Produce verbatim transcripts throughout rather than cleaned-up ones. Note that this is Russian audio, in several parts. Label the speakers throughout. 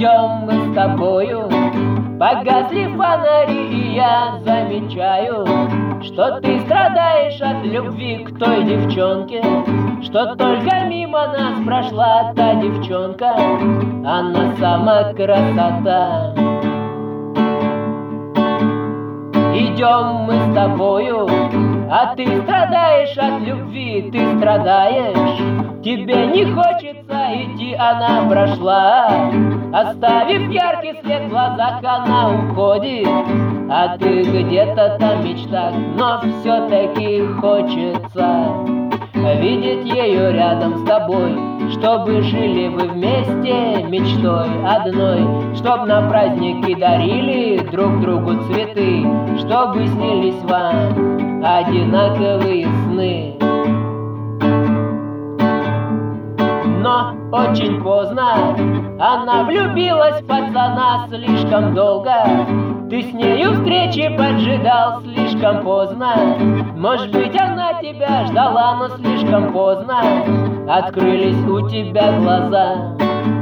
Speaker 1: Идем мы с тобою, погасли фонари, и я замечаю, что ты страдаешь от любви к той девчонке, что только мимо нас прошла та девчонка, она сама красота. Идем мы с тобою, а ты страдаешь от любви, ты страдаешь. Тебе не хочется идти, она прошла, оставив яркий след в глазах, она уходит. А ты где-то там в мечтах, но все-таки хочется видеть ее рядом с тобой, чтобы жили вы вместе мечтой одной, чтоб на праздники дарили друг другу цветы, чтобы снились вам одинаковые сны. Но очень поздно она влюбилась в пацана слишком долго. Ты с нею встречи поджидал слишком поздно. Может быть, она тебя ждала, но слишком поздно открылись у тебя глаза.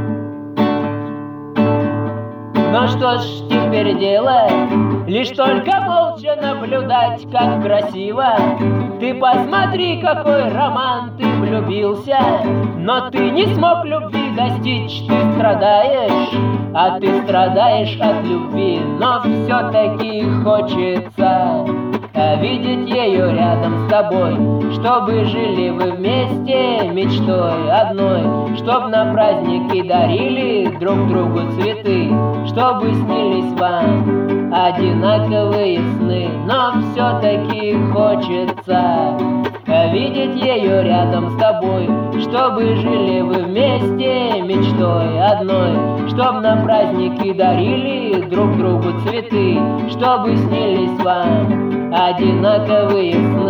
Speaker 1: Но что ж теперь делать? Лишь только молча наблюдать, как красиво. Ты посмотри, какой роман, ты влюбился, но ты не смог любви достичь, ты страдаешь, а ты страдаешь от любви, но все-таки хочется видеть ее рядом с тобой, чтобы жили вы вместе мечтой одной, чтоб на праздники дарили друг другу цветы, чтобы снились вам одинаковые сны. Но все-таки хочется видеть ее рядом с тобой, чтобы жили вы вместе мечтой одной, чтоб на праздники дарили друг другу цветы, чтобы снились вам одинаковые сны.